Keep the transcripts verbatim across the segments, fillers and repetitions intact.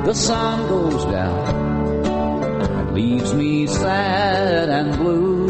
the sun goes down, it leaves me sad and blue.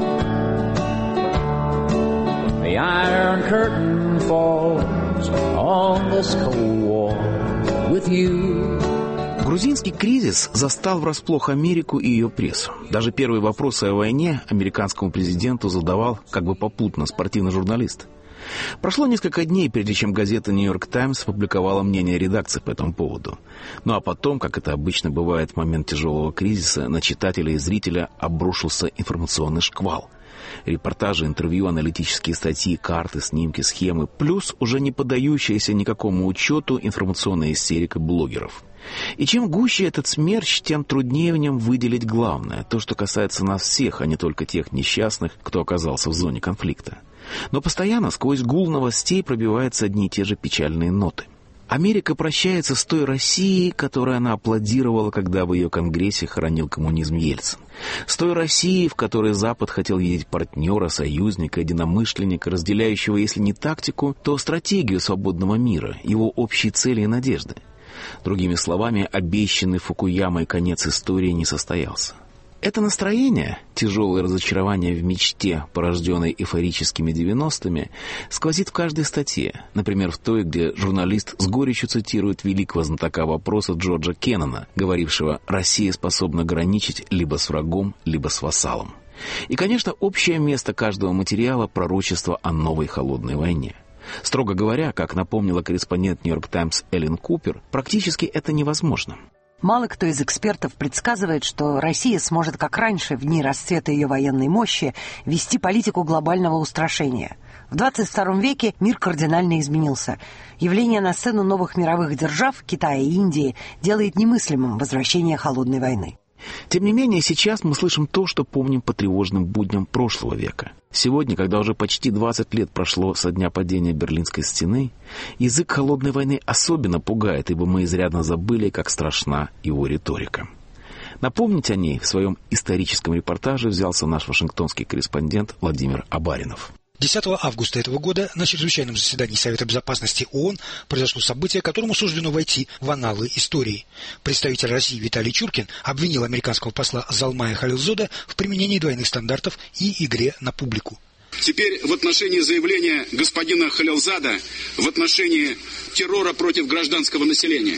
The iron curtain falls on this cold war with you. Грузинский кризис застал врасплох Америку и ее прессу. Даже первые вопросы о войне американскому президенту задавал как бы попутно спортивный журналист. Прошло несколько дней, прежде чем газета «Нью-Йорк Таймс» опубликовала мнение редакции по этому поводу. Ну а потом, как это обычно бывает в момент тяжелого кризиса, на читателя и зрителя обрушился информационный шквал. Репортажи, интервью, аналитические статьи, карты, снимки, схемы, плюс уже не поддающаяся никакому учету информационная истерика блогеров. И чем гуще этот смерч, тем труднее в нем выделить главное, то, что касается нас всех, а не только тех несчастных, кто оказался в зоне конфликта. Но постоянно сквозь гул новостей пробиваются одни и те же печальные ноты. Америка прощается с той Россией, которой она аплодировала, когда в ее Конгрессе хоронил коммунизм Ельцин. С той Россией, в которой Запад хотел видеть партнера, союзника, единомышленника, разделяющего, если не тактику, то стратегию свободного мира, его общие цели и надежды. Другими словами, обещанный Фукуямой конец истории не состоялся. Это настроение, тяжелое разочарование в мечте, порожденной эйфорическими девяностыми, сквозит в каждой статье. Например, в той, где журналист с горечью цитирует великого знатока вопроса Джорджа Кеннона, говорившего: «Россия способна граничить либо с врагом, либо с вассалом». И, конечно, общее место каждого материала – пророчество о новой холодной войне. Строго говоря, как напомнила корреспондент «Нью-Йорк Таймс» Эллен Купер, практически это невозможно. Мало кто из экспертов предсказывает, что Россия сможет, как раньше, в дни расцвета ее военной мощи, вести политику глобального устрашения. В двадцать втором веке мир кардинально изменился. Явление на сцену новых мировых держав, Китая и Индии, делает немыслимым возвращение холодной войны. Тем не менее, сейчас мы слышим то, что помним по тревожным будням прошлого века. Сегодня, когда уже почти двадцать лет прошло со дня падения Берлинской стены, язык холодной войны особенно пугает, ибо мы изрядно забыли, как страшна его риторика. Напомнить о ней в своем историческом репортаже взялся наш вашингтонский корреспондент Владимир Абаринов. десятого августа этого года на чрезвычайном заседании Совета Безопасности ООН произошло событие, которому суждено войти в анналы истории. Представитель России Виталий Чуркин обвинил американского посла Залмая Халилзода в применении двойных стандартов и игре на публику. Теперь в отношении заявления господина Халилзада в отношении террора против гражданского населения.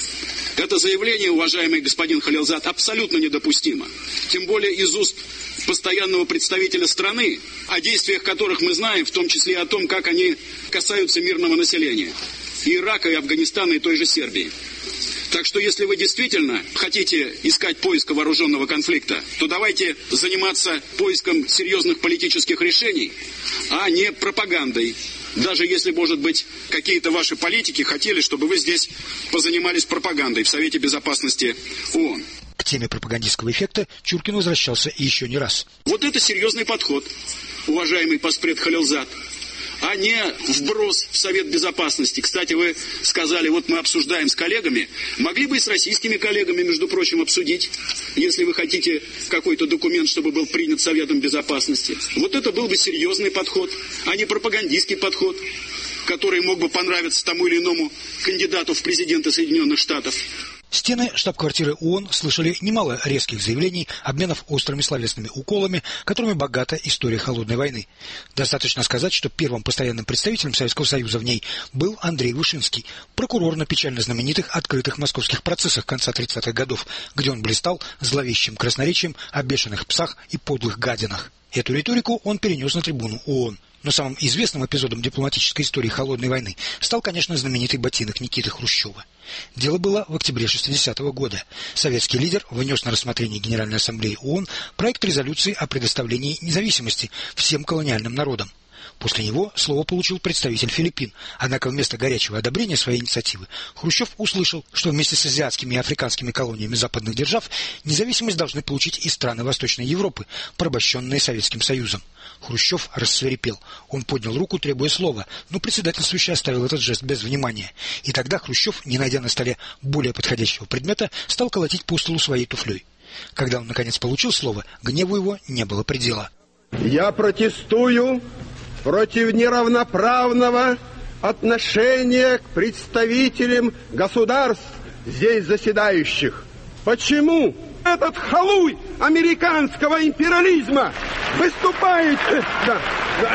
Это заявление, уважаемый господин Халилзад, абсолютно недопустимо. Тем более из уст постоянного представителя страны, о действиях которых мы знаем, в том числе и о том, как они касаются мирного населения. И Ирака, и Афганистана, и той же Сербии. Так что если вы действительно хотите искать поиска вооруженного конфликта, то давайте заниматься поиском серьезных политических решений, а не пропагандой. Даже если, может быть, какие-то ваши политики хотели, чтобы вы здесь позанимались пропагандой в Совете Безопасности ООН. К теме пропагандистского эффекта Чуркин возвращался еще не раз. Вот это серьезный подход, уважаемый поспред Халилзад, а не вброс в Совет Безопасности. Кстати, вы сказали, вот мы обсуждаем с коллегами, могли бы и с российскими коллегами, между прочим, обсудить, если вы хотите какой-то документ, чтобы был принят Советом Безопасности. Вот это был бы серьезный подход, а не пропагандистский подход, который мог бы понравиться тому или иному кандидату в президенты Соединенных Штатов. Стены штаб-квартиры ООН слышали немало резких заявлений, обменов острыми словесными уколами, которыми богата история холодной войны. Достаточно сказать, что первым постоянным представителем Советского Союза в ней был Андрей Вышинский, прокурор на печально знаменитых открытых московских процессах конца тридцатых годов, где он блистал зловещим красноречием о бешеных псах и подлых гадинах. Эту риторику он перенес на трибуну ООН. Но самым известным эпизодом дипломатической истории холодной войны стал, конечно, знаменитый ботинок Никиты Хрущева. Дело было в октябре шестидесятого года. Советский лидер внес на рассмотрение Генеральной Ассамблеи ООН проект резолюции о предоставлении независимости всем колониальным народам. После него слово получил представитель Филиппин, однако вместо горячего одобрения своей инициативы Хрущев услышал, что вместе с азиатскими и африканскими колониями западных держав независимость должны получить и страны Восточной Европы, порабощенные Советским Союзом. Хрущев рассвирепел. Он поднял руку, требуя слова, но председательствующий оставил этот жест без внимания. И тогда Хрущев, не найдя на столе более подходящего предмета, стал колотить по столу своей туфлей. Когда он, наконец, получил слово, гневу его не было предела. «Я протестую против неравноправного отношения к представителям государств, здесь заседающих. Почему этот халуй американского империализма выступает? Да, да.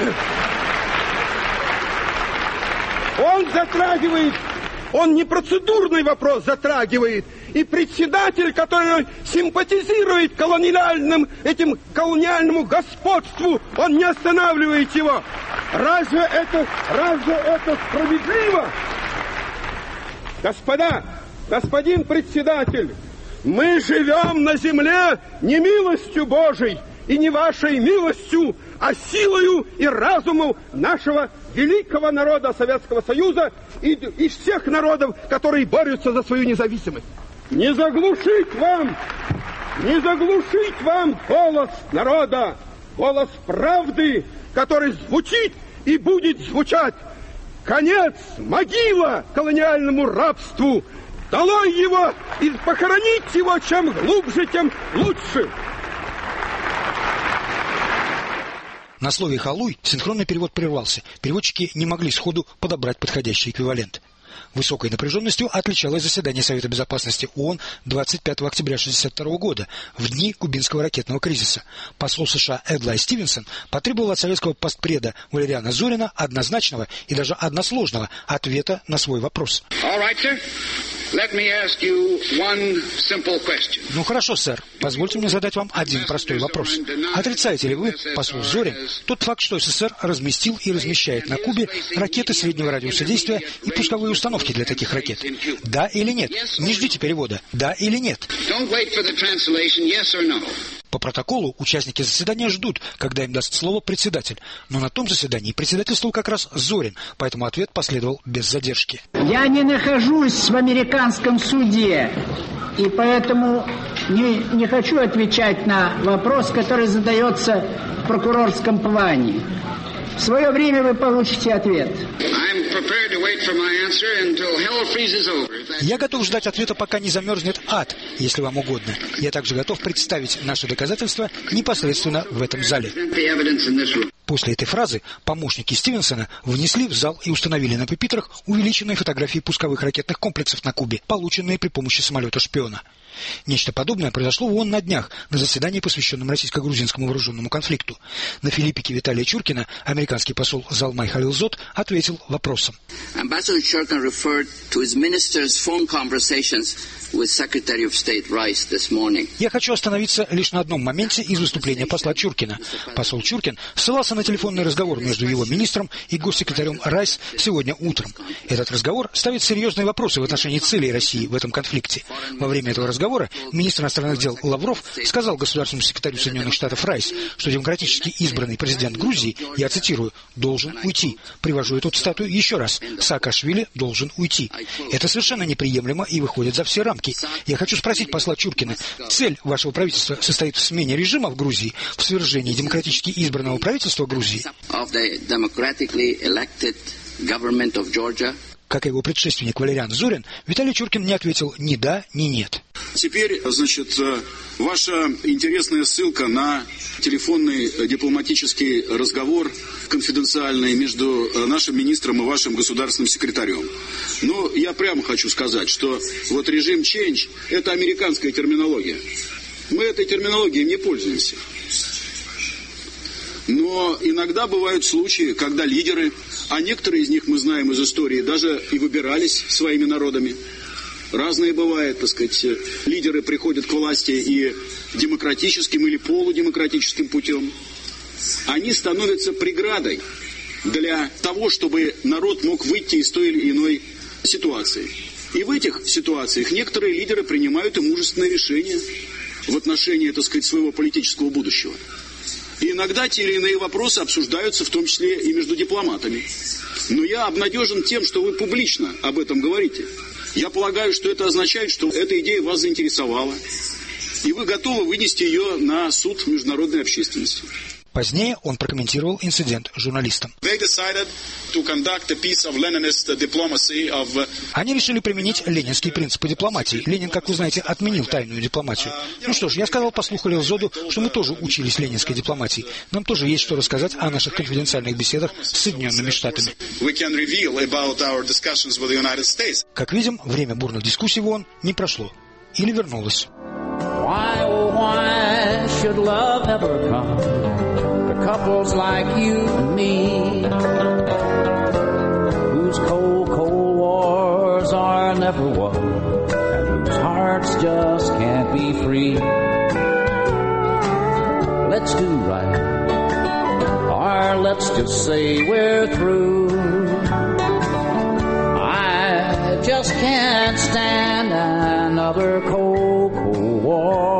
Он затрагивает, он не процедурный вопрос затрагивает, и председатель, который симпатизирует колониальным, этим колониальному господству, он не останавливает его. Разве это, разве это справедливо? Господа, господин председатель, мы живем на земле не милостью Божией и не вашей милостью, а силою и разумом нашего великого народа Советского Союза и, и всех народов, которые борются за свою независимость. Не заглушить вам, не заглушить вам голос народа, голос правды, который звучит и будет звучать. Конец, могила колониальному рабству. Долой его и похоронить его чем глубже, тем лучше. На слове «халуй» синхронный перевод прервался. Переводчики не могли сходу подобрать подходящий эквивалент. Высокой напряженностью отличалось заседание Совета Безопасности ООН двадцать пятого октября шестьдесят второго года, в дни кубинского ракетного кризиса. Посол США Эдлай Стивенсон потребовал от советского постпреда Валериана Зорина однозначного и даже односложного ответа на свой вопрос. All right, sir. Let me ask you one simple question. Ну хорошо, сэр. Позвольте мне задать вам один простой вопрос. Отрицаете ли вы, посол Зорин, тот факт, что СССР разместил и размещает на Кубе ракеты среднего радиуса действия и пусковые установки для таких ракет? Да или нет? Не ждите перевода. Да или нет? По протоколу участники заседания ждут, когда им даст слово председатель. Но на том заседании председательствовал как раз Зорин, поэтому ответ последовал без задержки. Я не нахожусь в американском суде, и поэтому не, не хочу отвечать на вопрос, который задается в прокурорском плане. В свое время вы получите ответ. Я готов ждать ответа, пока не замерзнет ад, если вам угодно. Я также готов представить наши доказательства непосредственно в этом зале. После этой фразы помощники Стивенсона внесли в зал и установили на пюпитрах увеличенные фотографии пусковых ракетных комплексов на Кубе, полученные при помощи самолета-шпиона. Нечто подобное произошло в ООН на днях, на заседании, посвященном российско-грузинскому вооруженному конфликту. На филиппике Виталия Чуркина американский посол Залмай Халилзод ответил вопросом. Ambassador Churkin referred to his minister's phone conversations with Secretary of State Rice this morning. Я хочу остановиться лишь на одном моменте из выступления посла Чуркина. Посол Чуркин ссылался на телефонный разговор между его министром и госсекретарем Райс сегодня утром. Этот разговор ставит серьезные вопросы в отношении целей России в этом конфликте. Во время этого разговора министр иностранных дел Лавров сказал государственному секретарю Соединенных Штатов Райс, что демократически избранный президент Грузии, я цитирую, должен уйти. Привожу эту цитату еще раз. Саакашвили должен уйти. Это совершенно неприемлемо и выходит за все рамки. Я хочу спросить посла Чуркина, цель вашего правительства состоит в смене режима в Грузии, в свержении демократически избранного правительства Грузии? Как и его предшественник Валериан Зорин, Виталий Чуркин не ответил ни да, ни нет. Теперь, значит, ваша интересная ссылка на телефонный дипломатический разговор конфиденциальный между нашим министром и вашим государственным секретарем. Но я прямо хочу сказать, что вот режим change – это американская терминология. Мы этой терминологией не пользуемся. Но иногда бывают случаи, когда лидеры, а некоторые из них мы знаем из истории, даже и выбирались своими народами. Разные бывает, так сказать, лидеры приходят к власти и демократическим или полудемократическим путем. Они становятся преградой для того, чтобы народ мог выйти из той или иной ситуации. И в этих ситуациях некоторые лидеры принимают и мужественные решения в отношении, так сказать, своего политического будущего. И иногда те или иные вопросы обсуждаются, в том числе и между дипломатами. Но я обнадежен тем, что вы публично об этом говорите. Я полагаю, что это означает, что эта идея вас заинтересовала, и вы готовы вынести ее на суд международной общественности. Позднее он прокомментировал инцидент журналистам. Они решили применить ленинские принципы дипломатии. Ленин, как вы знаете, отменил тайную дипломатию. Ну что ж, я сказал послу Халилзаду, что мы тоже учились ленинской дипломатии. Нам тоже есть что рассказать о наших конфиденциальных беседах с Соединенными Штатами. Как видим, время бурных дискуссий в ООН не прошло. Или вернулось. Why, oh, why should love ever come to couples like you and me, whose cold, cold wars are never won, and whose hearts just can't be free? Let's do right, or let's just say we're through. I just can't stand another cold, cold war.